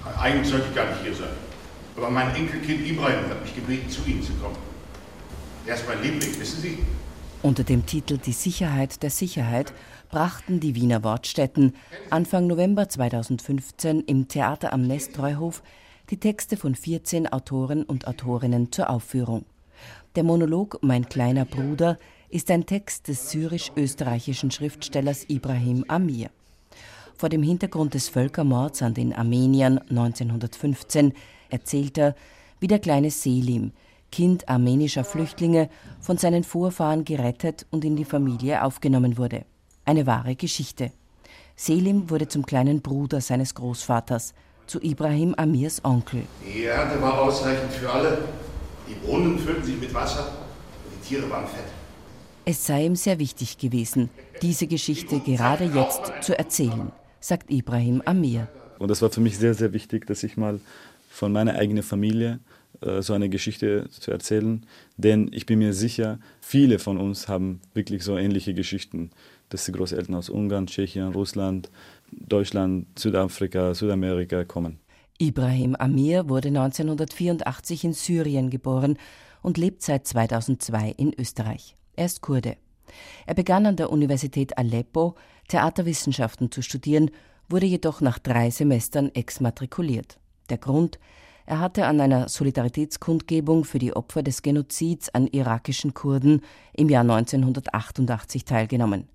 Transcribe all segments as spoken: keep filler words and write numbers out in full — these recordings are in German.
Eigentlich sollte ich gar nicht hier sein. Aber mein Enkelkind Ibrahim hat mich gebeten, zu Ihnen zu kommen. Er ist mein Liebling, wissen Sie? Unter dem Titel Die Sicherheit der Sicherheit brachten die Wiener Wortstätten Anfang November zweitausendfünfzehn im Theater am Nestreuhof die Texte von vierzehn Autoren und Autorinnen zur Aufführung. Der Monolog Mein kleiner Bruder ist ein Text des syrisch-österreichischen Schriftstellers Ibrahim Amir. Vor dem Hintergrund des Völkermords an den Armeniern neunzehnhundertfünfzehn erzählt er, wie der kleine Selim, Kind armenischer Flüchtlinge, von seinen Vorfahren gerettet und in die Familie aufgenommen wurde. Eine wahre Geschichte. Selim wurde zum kleinen Bruder seines Großvaters, zu Ibrahim Amirs Onkel. Die Ernte war ausreichend für alle. Die Brunnen füllten sich mit Wasser und die Tiere waren fett. Es sei ihm sehr wichtig gewesen, diese Geschichte gerade jetzt zu erzählen, sagt Ibrahim Amir. Und es war für mich sehr, sehr wichtig, dass ich mal von meiner eigenen Familie äh, so eine Geschichte zu erzählen. Denn ich bin mir sicher, viele von uns haben wirklich so ähnliche Geschichten. Dass die Großeltern aus Ungarn, Tschechien, Russland, Deutschland, Südafrika, Südamerika kommen. Ibrahim Amir wurde neunzehnhundertvierundachtzig in Syrien geboren und lebt seit zweitausendzwei in Österreich. Er ist Kurde. Er begann an der Universität Aleppo Theaterwissenschaften zu studieren, wurde jedoch nach drei Semestern exmatrikuliert. Der Grund: Er hatte an einer Solidaritätskundgebung für die Opfer des Genozids an irakischen Kurden im Jahr neunzehnhundertachtundachtzig teilgenommen.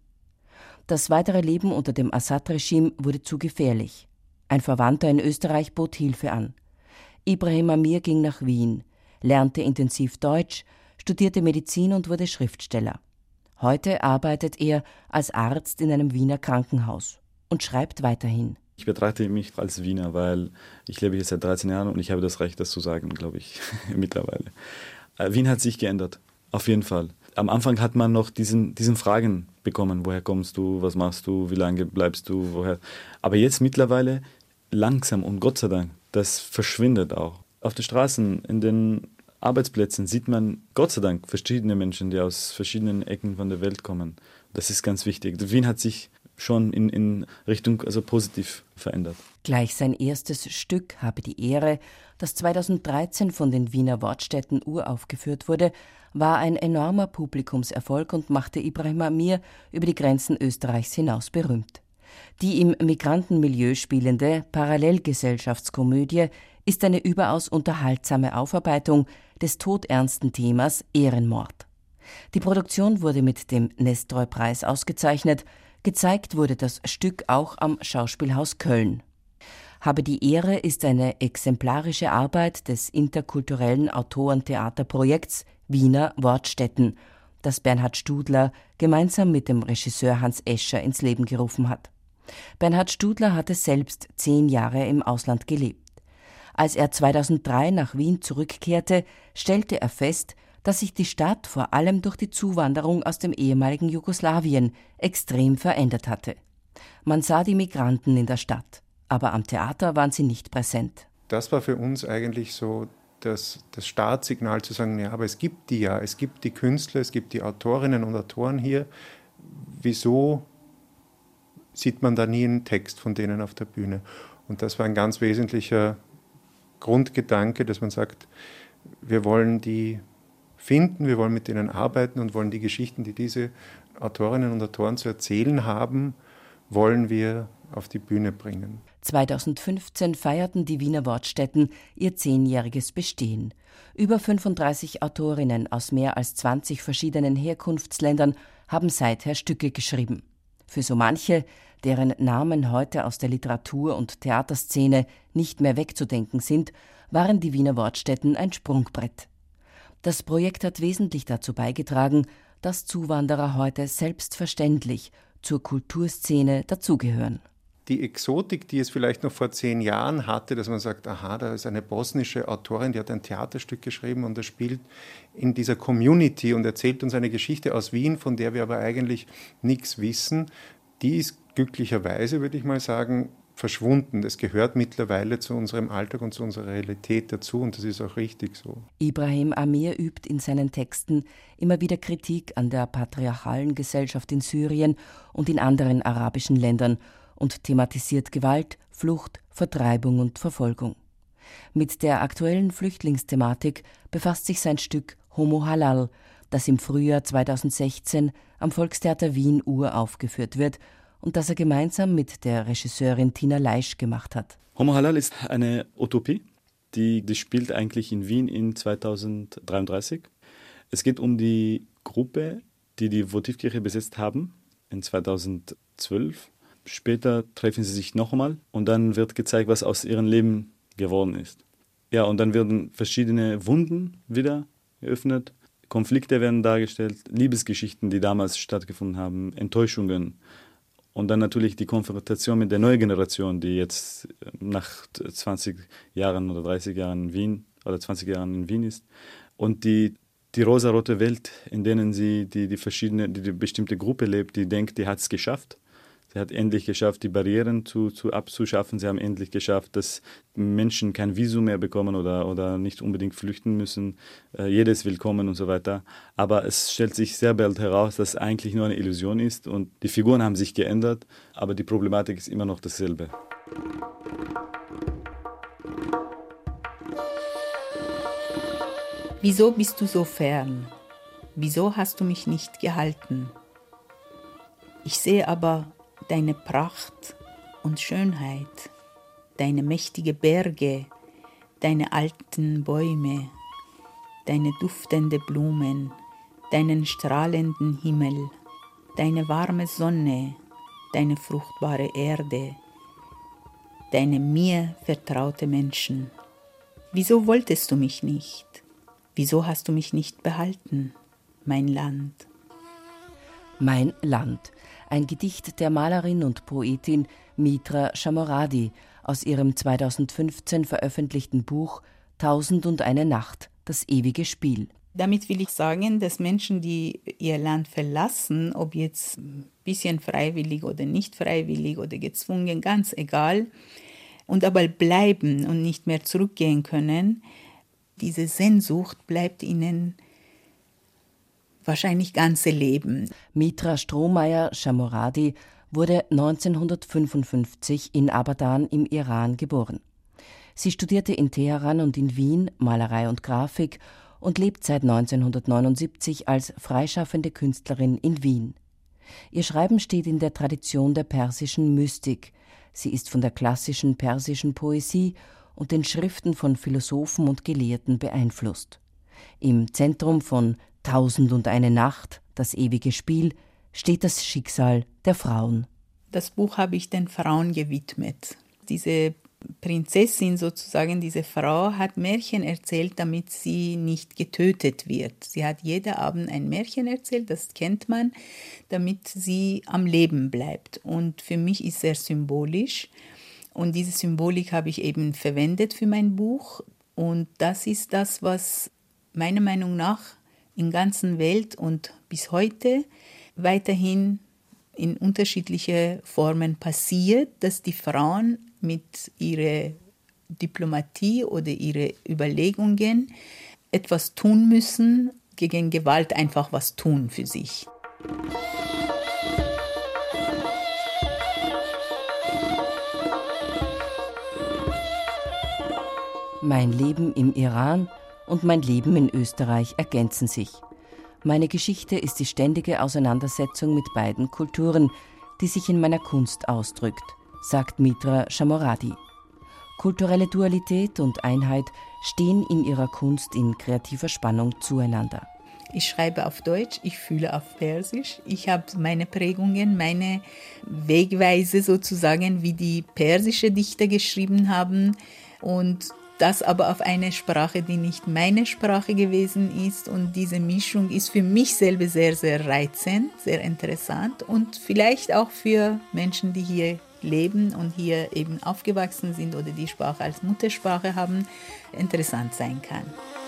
Das weitere Leben unter dem Assad-Regime wurde zu gefährlich. Ein Verwandter in Österreich bot Hilfe an. Ibrahim Amir ging nach Wien, lernte intensiv Deutsch, studierte Medizin und wurde Schriftsteller. Heute arbeitet er als Arzt in einem Wiener Krankenhaus und schreibt weiterhin. Ich betrachte mich als Wiener, weil ich lebe hier seit dreizehn Jahren und ich habe das Recht, das zu sagen, glaube ich, mittlerweile. Wien hat sich geändert, auf jeden Fall. Am Anfang hat man noch diesen, diesen Fragen bekommen, woher kommst du, was machst du, wie lange bleibst du, woher. Aber jetzt mittlerweile langsam und Gott sei Dank, das verschwindet auch. Auf den Straßen, in den Arbeitsplätzen sieht man Gott sei Dank verschiedene Menschen, die aus verschiedenen Ecken von der Welt kommen. Das ist ganz wichtig. Wien hat sich schon in, in Richtung also positiv verändert. Gleich sein erstes Stück habe die Ehre, das zweitausenddreizehn von den Wiener Wortstätten uraufgeführt wurde, war ein enormer Publikumserfolg und machte Ibrahim Amir über die Grenzen Österreichs hinaus berühmt. Die im Migrantenmilieu spielende Parallelgesellschaftskomödie ist eine überaus unterhaltsame Aufarbeitung des todernsten Themas Ehrenmord. Die Produktion wurde mit dem Nestroy-Preis ausgezeichnet. Gezeigt wurde das Stück auch am Schauspielhaus Köln. Habe die Ehre ist eine exemplarische Arbeit des interkulturellen Autorentheaterprojekts Wiener Wortstätten, das Bernhard Studler gemeinsam mit dem Regisseur Hans Escher ins Leben gerufen hat. Bernhard Studler hatte selbst zehn Jahre im Ausland gelebt. Als er zweitausenddrei nach Wien zurückkehrte, stellte er fest, dass sich die Stadt vor allem durch die Zuwanderung aus dem ehemaligen Jugoslawien extrem verändert hatte. Man sah die Migranten in der Stadt, aber am Theater waren sie nicht präsent. Das war für uns eigentlich so das, das Startsignal zu sagen, ja, aber es gibt die ja, es gibt die Künstler, es gibt die Autorinnen und Autoren hier. Wieso sieht man da nie einen Text von denen auf der Bühne? Und das war ein ganz wesentlicher Grundgedanke, dass man sagt, wir wollen die finden, wir wollen mit denen arbeiten und wollen die Geschichten, die diese Autorinnen und Autoren zu erzählen haben, wollen wir auf die Bühne bringen. zweitausendfünfzehn feierten die Wiener Wortstätten ihr zehnjähriges Bestehen. Über fünfunddreißig Autorinnen aus mehr als zwanzig verschiedenen Herkunftsländern haben seither Stücke geschrieben. Für so manche, deren Namen heute aus der Literatur- und Theaterszene nicht mehr wegzudenken sind, waren die Wiener Wortstätten ein Sprungbrett. Das Projekt hat wesentlich dazu beigetragen, dass Zuwanderer heute selbstverständlich zur Kulturszene dazugehören. Die Exotik, die es vielleicht noch vor zehn Jahren hatte, dass man sagt, aha, da ist eine bosnische Autorin, die hat ein Theaterstück geschrieben und das spielt in dieser Community und erzählt uns eine Geschichte aus Wien, von der wir aber eigentlich nichts wissen, die ist glücklicherweise, würde ich mal sagen, verschwunden. Das gehört mittlerweile zu unserem Alltag und zu unserer Realität dazu und das ist auch richtig so. Ibrahim Amir übt in seinen Texten immer wieder Kritik an der patriarchalen Gesellschaft in Syrien und in anderen arabischen Ländern und thematisiert Gewalt, Flucht, Vertreibung und Verfolgung. Mit der aktuellen Flüchtlingsthematik befasst sich sein Stück Homo Halal, das im Frühjahr zweitausendsechzehn am Volkstheater Wien uraufgeführt wird und das er gemeinsam mit der Regisseurin Tina Leisch gemacht hat. Homo Halal ist eine Utopie, die, die spielt eigentlich in Wien in zweitausenddreiunddreißig. Es geht um die Gruppe, die die Votivkirche besetzt haben in zweitausendzwölf. Später treffen sie sich noch einmal und dann wird gezeigt, was aus ihrem Leben geworden ist. Ja, und dann werden verschiedene Wunden wieder geöffnet, Konflikte werden dargestellt, Liebesgeschichten, die damals stattgefunden haben, Enttäuschungen und dann natürlich die Konfrontation mit der neuen Generation, die jetzt nach zwanzig Jahren oder dreißig Jahren in Wien oder zwanzig Jahren in Wien ist und die die rosarote Welt, in denen sie die die verschiedene die, die bestimmte Gruppe lebt, die denkt, die hat es geschafft. Sie hat endlich geschafft, die Barrieren zu, zu abzuschaffen. Sie haben endlich geschafft, dass Menschen kein Visum mehr bekommen oder, oder nicht unbedingt flüchten müssen. Äh, jeder ist willkommen und so weiter. Aber es stellt sich sehr bald heraus, dass es eigentlich nur eine Illusion ist. Und die Figuren haben sich geändert, aber die Problematik ist immer noch dasselbe. Wieso bist du so fern? Wieso hast du mich nicht gehalten? Ich sehe aber deine Pracht und Schönheit, deine mächtige Berge, deine alten Bäume, deine duftende Blumen, deinen strahlenden Himmel, deine warme Sonne, deine fruchtbare Erde, deine mir vertraute Menschen. Wieso wolltest du mich nicht? Wieso hast du mich nicht behalten, mein Land? Mein Land. Ein Gedicht der Malerin und Poetin Mitra Chamoradi aus ihrem zweitausendfünfzehn veröffentlichten Buch Tausend und eine Nacht, das ewige Spiel. Damit will ich sagen, dass Menschen, die ihr Land verlassen, ob jetzt ein bisschen freiwillig oder nicht freiwillig oder gezwungen, ganz egal, und aber bleiben und nicht mehr zurückgehen können, diese Sehnsucht bleibt ihnen wahrscheinlich ganze Leben. Mitra Strohmeier Chamoradi wurde neunzehnhundertfünfundfünfzig in Abadan im Iran geboren. Sie studierte in Teheran und in Wien Malerei und Grafik und lebt seit neunzehnhundertneunundsiebzig als freischaffende Künstlerin in Wien. Ihr Schreiben steht in der Tradition der persischen Mystik. Sie ist von der klassischen persischen Poesie und den Schriften von Philosophen und Gelehrten beeinflusst. Im Zentrum von Tausend und eine Nacht, das ewige Spiel, steht das Schicksal der Frauen. Das Buch habe ich den Frauen gewidmet. Diese Prinzessin sozusagen, diese Frau, hat Märchen erzählt, damit sie nicht getötet wird. Sie hat jeden Abend ein Märchen erzählt, das kennt man, damit sie am Leben bleibt. Und für mich ist es sehr symbolisch. Und diese Symbolik habe ich eben verwendet für mein Buch. Und das ist das, was meiner Meinung nach in der ganzen Welt und bis heute weiterhin in unterschiedliche Formen passiert, dass die Frauen mit ihrer Diplomatie oder ihren Überlegungen etwas tun müssen, gegen Gewalt einfach was tun für sich. Mein Leben im Iran und mein Leben in Österreich ergänzen sich. Meine Geschichte ist die ständige Auseinandersetzung mit beiden Kulturen, die sich in meiner Kunst ausdrückt, sagt Mitra Chamoradi. Kulturelle Dualität und Einheit stehen in ihrer Kunst in kreativer Spannung zueinander. Ich schreibe auf Deutsch, ich fühle auf Persisch. Ich habe meine Prägungen, meine Wegweise sozusagen, wie die persische Dichter geschrieben haben, und das aber auf eine Sprache, die nicht meine Sprache gewesen ist. Und diese Mischung ist für mich selber sehr, sehr reizend, sehr interessant und vielleicht auch für Menschen, die hier leben und hier eben aufgewachsen sind oder die Sprache als Muttersprache haben, interessant sein kann.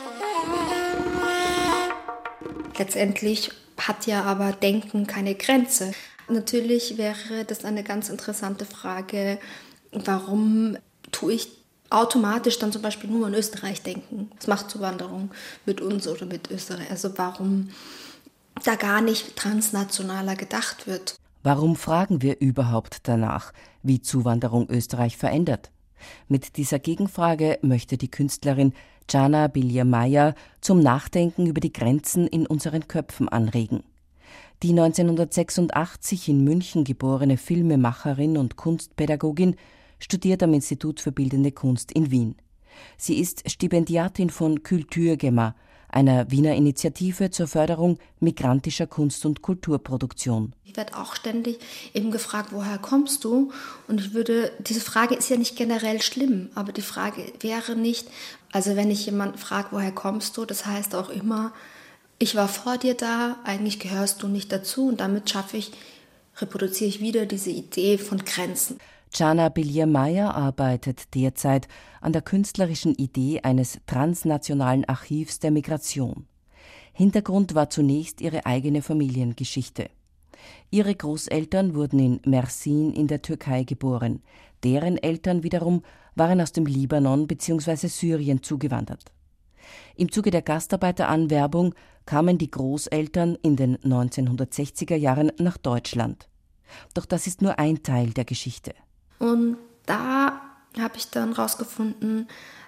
Letztendlich hat ja aber Denken keine Grenze. Natürlich wäre das eine ganz interessante Frage, warum tue ich automatisch dann zum Beispiel nur an Österreich denken. Was macht Zuwanderung mit uns oder mit Österreich? Also warum da gar nicht transnationaler gedacht wird. Warum fragen wir überhaupt danach, wie Zuwanderung Österreich verändert? Mit dieser Gegenfrage möchte die Künstlerin Jana Biljer-Meyer zum Nachdenken über die Grenzen in unseren Köpfen anregen. Die neunzehnhundertsechsundachtzig in München geborene Filmemacherin und Kunstpädagogin studiert am Institut für Bildende Kunst in Wien. Sie ist Stipendiatin von Kulturgema, einer Wiener Initiative zur Förderung migrantischer Kunst- und Kulturproduktion. Ich werde auch ständig eben gefragt, woher kommst du? Und ich würde, diese Frage ist ja nicht generell schlimm, aber die Frage wäre nicht, also wenn ich jemanden frage, woher kommst du, das heißt auch immer, ich war vor dir da, eigentlich gehörst du nicht dazu und damit schaffe ich, reproduziere ich wieder diese Idee von Grenzen. Jana Biljer-Meyer arbeitet derzeit an der künstlerischen Idee eines transnationalen Archivs der Migration. Hintergrund war zunächst ihre eigene Familiengeschichte. Ihre Großeltern wurden in Mersin in der Türkei geboren. Deren Eltern wiederum waren aus dem Libanon bzw. Syrien zugewandert. Im Zuge der Gastarbeiteranwerbung kamen die Großeltern in den neunzehnhundertsechziger Jahren nach Deutschland. Doch das ist nur ein Teil der Geschichte. Und da habe ich dann herausgefunden,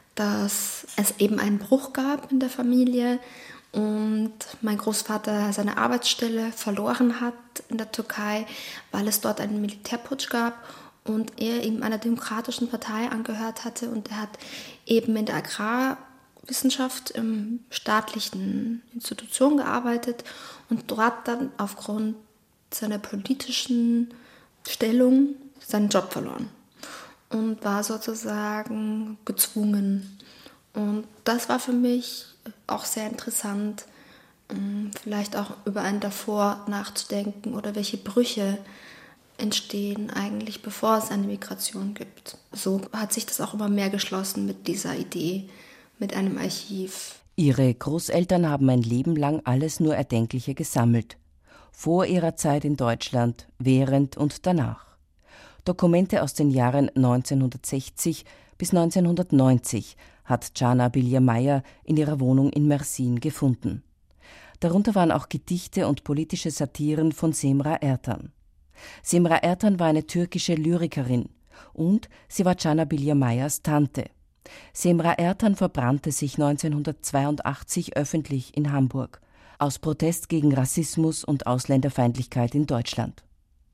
dass es eben einen Bruch gab in der Familie und mein Großvater seine Arbeitsstelle verloren hat in der Türkei, weil es dort einen Militärputsch gab und er eben einer demokratischen Partei angehört hatte und er hat eben in der Agrarwissenschaft in staatlichen Institutionen gearbeitet und dort dann aufgrund seiner politischen Stellung seinen Job verloren und war sozusagen gezwungen. Und das war für mich auch sehr interessant, vielleicht auch über ein Davor nachzudenken oder welche Brüche entstehen eigentlich, bevor es eine Migration gibt. So hat sich das auch immer mehr geschlossen mit dieser Idee, mit einem Archiv. Ihre Großeltern haben ein Leben lang alles nur Erdenkliche gesammelt. Vor ihrer Zeit in Deutschland, während und danach. Dokumente aus den Jahren neunzehnhundertsechzig bis neunzehnhundertneunzig hat Jana Biljer-Meyer in ihrer Wohnung in Mersin gefunden. Darunter waren auch Gedichte und politische Satiren von Semra Ertan. Semra Ertan war eine türkische Lyrikerin und sie war Jana Biljer-Meyers Tante. Semra Ertan verbrannte sich neunzehnhundertzweiundachtzig öffentlich in Hamburg aus Protest gegen Rassismus und Ausländerfeindlichkeit in Deutschland.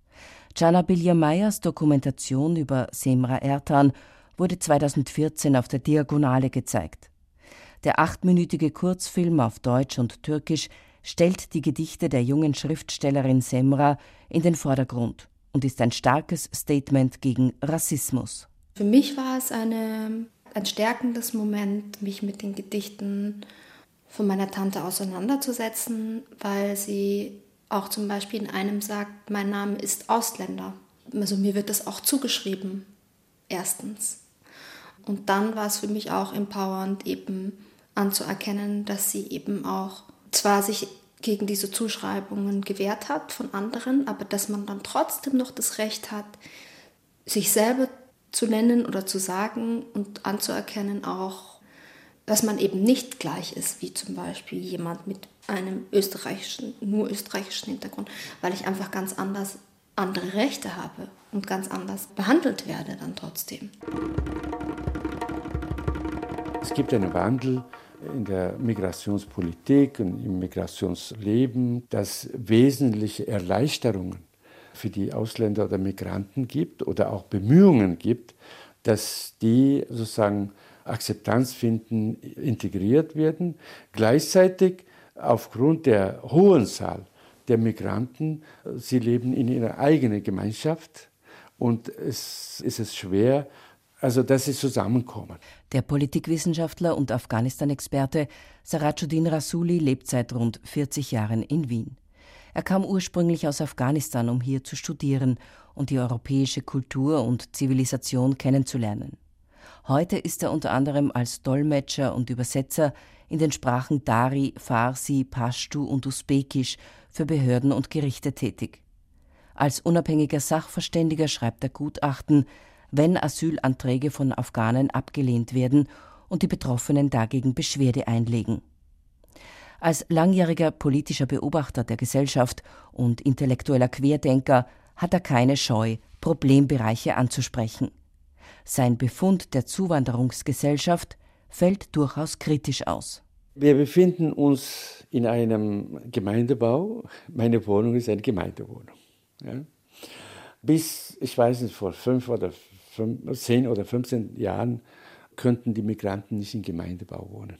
Jana Biljer-Meyers Dokumentation über Semra Ertan wurde zweitausendvierzehn auf der Diagonale gezeigt. Der achtminütige Kurzfilm auf Deutsch und Türkisch stellt die Gedichte der jungen Schriftstellerin Semra in den Vordergrund und ist ein starkes Statement gegen Rassismus. Für mich war es eine, ein stärkendes Moment, mich mit den Gedichten von meiner Tante auseinanderzusetzen, weil sie auch zum Beispiel in einem sagt, mein Name ist Ausländer. Also mir wird das auch zugeschrieben, erstens. Und dann war es für mich auch empowernd, eben anzuerkennen, dass sie eben auch zwar sich gegen diese Zuschreibungen gewehrt hat von anderen, aber dass man dann trotzdem noch das Recht hat, sich selber zu nennen oder zu sagen und anzuerkennen auch, dass man eben nicht gleich ist, wie zum Beispiel jemand mit einem österreichischen, nur österreichischen Hintergrund, weil ich einfach ganz anders andere Rechte habe und ganz anders behandelt werde dann trotzdem. Es gibt einen Wandel in der Migrationspolitik und im Migrationsleben, das wesentliche Erleichterungen für die Ausländer oder Migranten gibt oder auch Bemühungen gibt, dass die sozusagen Akzeptanz finden, integriert werden. Gleichzeitig aufgrund der hohen Zahl der Migranten, sie leben in ihrer eigenen Gemeinschaft und es ist es schwer, also dass sie zusammenkommen. Der Politikwissenschaftler und Afghanistan-Experte Sarajuddin Rasuli lebt seit rund vierzig Jahren in Wien. Er kam ursprünglich aus Afghanistan, um hier zu studieren und die europäische Kultur und Zivilisation kennenzulernen. Heute ist er unter anderem als Dolmetscher und Übersetzer in den Sprachen Dari, Farsi, Pashtu und Usbekisch für Behörden und Gerichte tätig. Als unabhängiger Sachverständiger schreibt er Gutachten, wenn Asylanträge von Afghanen abgelehnt werden und die Betroffenen dagegen Beschwerde einlegen. Als langjähriger politischer Beobachter der Gesellschaft und intellektueller Querdenker hat er keine Scheu, Problembereiche anzusprechen. Sein Befund der Zuwanderungsgesellschaft fällt durchaus kritisch aus. Wir befinden uns in einem Gemeindebau. Meine Wohnung ist eine Gemeindewohnung. Ja. Bis, ich weiß nicht, vor fünf oder fünf, zehn oder fünfzehn Jahren könnten die Migranten nicht im Gemeindebau wohnen.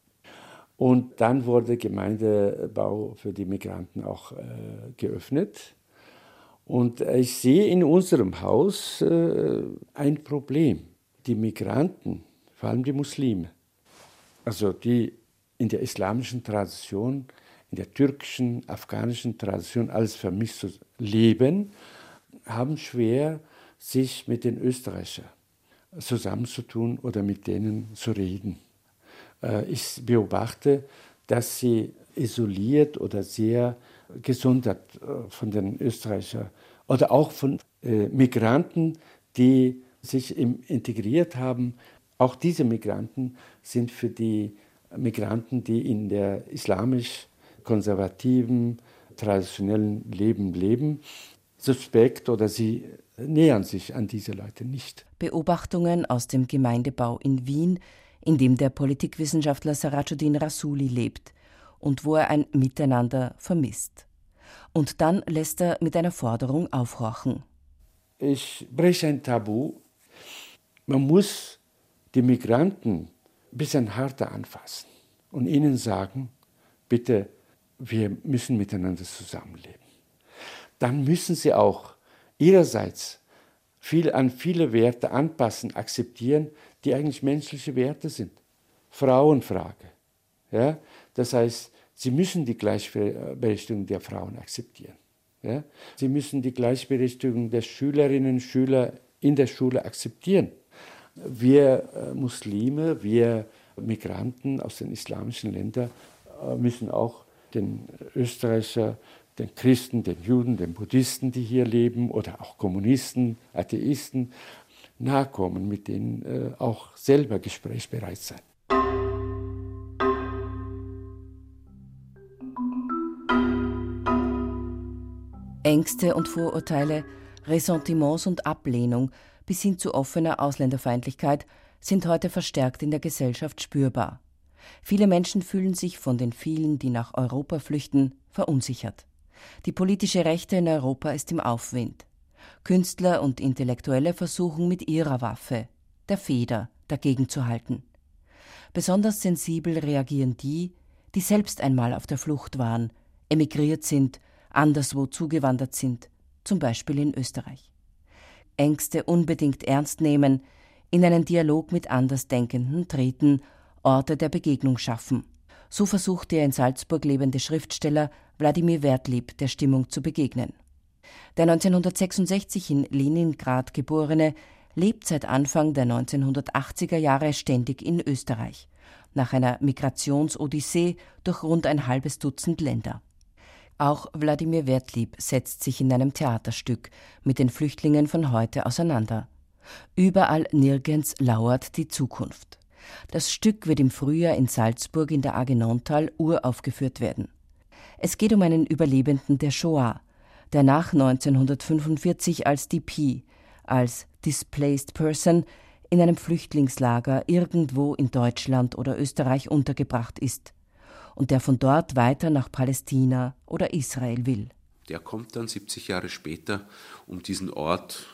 Und dann wurde Gemeindebau für die Migranten auch äh, geöffnet. Und ich sehe in unserem Haus äh, ein Problem. Die Migranten, vor allem die Muslime, also die in der islamischen Tradition, in der türkischen, afghanischen Tradition alles vermischt leben, haben schwer, sich mit den Österreichern zusammenzutun oder mit denen zu reden. Ich beobachte, dass sie isoliert oder sehr gesondert von den Österreichern oder auch von Migranten, die sich integriert haben. Auch diese Migranten sind für die Migranten, die in der islamisch-konservativen, traditionellen Leben leben, suspekt oder sie nähern sich an diese Leute nicht. Beobachtungen aus dem Gemeindebau in Wien, in dem der Politikwissenschaftler Sirajuddin Rassouli lebt und wo er ein Miteinander vermisst. Und dann lässt er mit einer Forderung aufhorchen. Ich breche ein Tabu. Man muss die Migranten ein bisschen härter anfassen und ihnen sagen, bitte, wir müssen miteinander zusammenleben. Dann müssen sie auch ihrerseits viel an viele Werte anpassen, akzeptieren, die eigentlich menschliche Werte sind. Frauenfrage. Ja? Das heißt, sie müssen die Gleichberechtigung der Frauen akzeptieren. Ja? Sie müssen die Gleichberechtigung der Schülerinnen und Schüler in der Schule akzeptieren. Wir äh, Muslime, wir Migranten aus den islamischen Ländern äh, müssen auch den Österreicher, den Christen, den Juden, den Buddhisten, die hier leben, oder auch Kommunisten, Atheisten, nahe kommen, mit denen äh, auch selber gesprächsbereit sein. Ängste und Vorurteile, Ressentiments und Ablehnung bis hin zu offener Ausländerfeindlichkeit sind heute verstärkt in der Gesellschaft spürbar. Viele Menschen fühlen sich von den vielen, die nach Europa flüchten, verunsichert. Die politische Rechte in Europa ist im Aufwind. Künstler und Intellektuelle versuchen mit ihrer Waffe, der Feder, dagegen zu halten. Besonders sensibel reagieren die, die selbst einmal auf der Flucht waren, emigriert sind, anderswo zugewandert sind, zum Beispiel in Österreich. Ängste unbedingt ernst nehmen, in einen Dialog mit Andersdenkenden treten, Orte der Begegnung schaffen. So versucht der in Salzburg lebende Schriftsteller Wladimir Wertlieb der Stimmung zu begegnen. Der neunzehnhundertsechsundsechzig in Leningrad geborene lebt seit Anfang der neunzehnhundertachtziger Jahre ständig in Österreich, nach einer Migrationsodyssee durch rund ein halbes Dutzend Länder. Auch Wladimir Wertlieb setzt sich in einem Theaterstück mit den Flüchtlingen von heute auseinander. Überall nirgends lauert die Zukunft. Das Stück wird im Frühjahr in Salzburg in der A G Nonntal uraufgeführt werden. Es geht um einen Überlebenden der Shoah, der nach neunzehnhundertfünfundvierzig als D P, als Displaced Person, in einem Flüchtlingslager irgendwo in Deutschland oder Österreich untergebracht ist und der von dort weiter nach Palästina oder Israel will. Der kommt dann siebzig Jahre später, um diesen Ort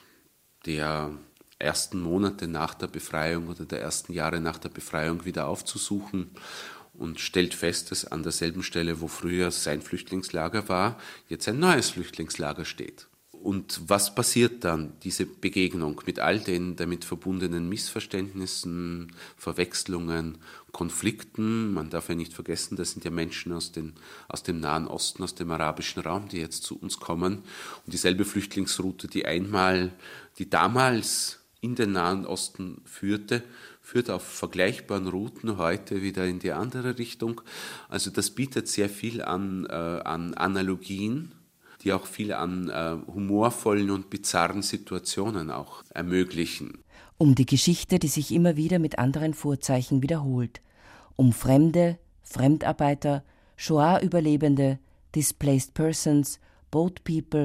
der ersten Monate nach der Befreiung oder der ersten Jahre nach der Befreiung wieder aufzusuchen und stellt fest, dass an derselben Stelle, wo früher sein Flüchtlingslager war, jetzt ein neues Flüchtlingslager steht. Und was passiert dann, diese Begegnung mit all den damit verbundenen Missverständnissen, Verwechslungen, Konflikten? Man darf ja nicht vergessen, das sind ja Menschen aus, den, aus dem Nahen Osten, aus dem arabischen Raum, die jetzt zu uns kommen. Und dieselbe Flüchtlingsroute, die einmal, die damals in den Nahen Osten führte, führt auf vergleichbaren Routen heute wieder in die andere Richtung. Also das bietet sehr viel an, äh, an Analogien, die auch viel an äh, humorvollen und bizarren Situationen auch ermöglichen. Um die Geschichte, die sich immer wieder mit anderen Vorzeichen wiederholt. Um Fremde, Fremdarbeiter, Shoah-Überlebende, Displaced Persons, Boat People,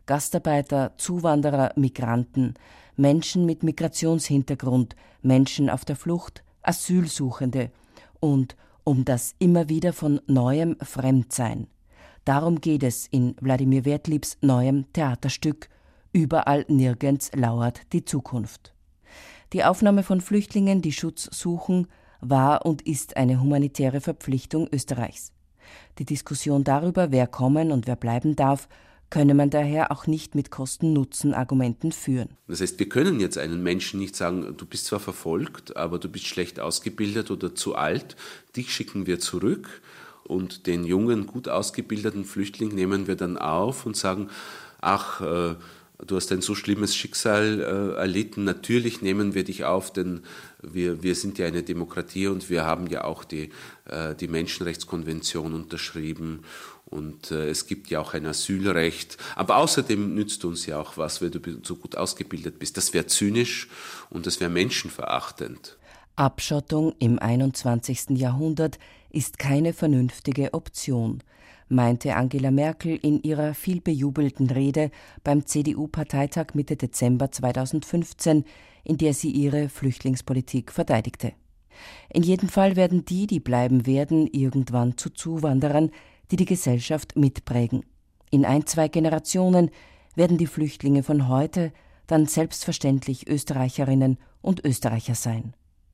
Gastarbeiter, Zuwanderer, Migranten, Menschen mit Migrationshintergrund, Menschen auf der Flucht, Asylsuchende und um das immer wieder von neuem Fremdsein. Darum geht es in Wladimir Wertliebs neuem Theaterstück »Überall nirgends lauert die Zukunft«. Die Aufnahme von Flüchtlingen, die Schutz suchen, war und ist eine humanitäre Verpflichtung Österreichs. Die Diskussion darüber, wer kommen und wer bleiben darf, könne man daher auch nicht mit Kosten-Nutzen-Argumenten führen. Das heißt, wir können jetzt einen Menschen nicht sagen, du bist zwar verfolgt, aber du bist schlecht ausgebildet oder zu alt, dich schicken wir zurück und den jungen, gut ausgebildeten Flüchtling nehmen wir dann auf und sagen, ach, äh, du hast ein so schlimmes Schicksal äh, erlitten, natürlich nehmen wir dich auf, denn wir, wir sind ja eine Demokratie und wir haben ja auch die, äh, die Menschenrechtskonvention unterschrieben und äh, es gibt ja auch ein Asylrecht. Aber außerdem nützt uns ja auch was, wenn du so gut ausgebildet bist. Das wäre zynisch und das wäre menschenverachtend. Abschottung im einundzwanzigsten Jahrhundert ist keine vernünftige Option, meinte Angela Merkel in ihrer vielbejubelten Rede beim C D U-Parteitag Mitte Dezember zweitausendfünfzehn, in der sie ihre Flüchtlingspolitik verteidigte. In jedem Fall werden die, die bleiben werden, irgendwann zu Zuwanderern, die die Gesellschaft mitprägen. In ein, zwei Generationen werden die Flüchtlinge von heute dann selbstverständlich Österreicherinnen und Österreicher sein.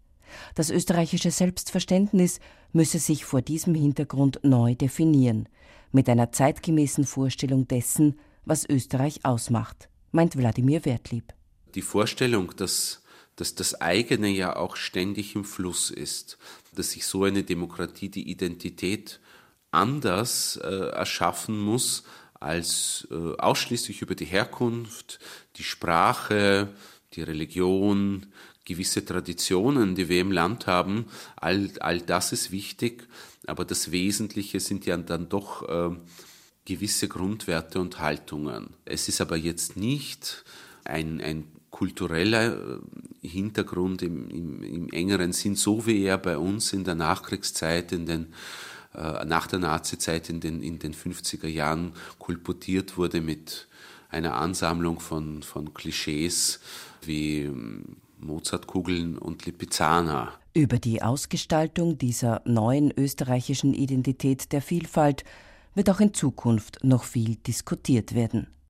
Das österreichische Selbstverständnis müsse sich vor diesem Hintergrund neu definieren, mit einer zeitgemäßen Vorstellung dessen, was Österreich ausmacht, meint Wladimir Wertlieb. Die Vorstellung, dass, dass das eigene ja auch ständig im Fluss ist, dass sich so eine Demokratie die Identität anders äh, erschaffen muss, als äh, ausschließlich über die Herkunft, die Sprache, die Religion, gewisse Traditionen, die wir im Land haben, all, all das ist wichtig, aber das Wesentliche sind ja dann doch äh, gewisse Grundwerte und Haltungen. Es ist aber jetzt nicht ein, ein kultureller Hintergrund im, im, im engeren Sinn, so wie er bei uns in der Nachkriegszeit, in den, äh, nach der Nazizeit in den, in den fünfziger Jahren kolportiert wurde mit einer Ansammlung von, von Klischees wie Mozartkugeln und Lipizzaner. Über die Ausgestaltung dieser neuen österreichischen Identität der Vielfalt wird auch in Zukunft noch viel diskutiert werden.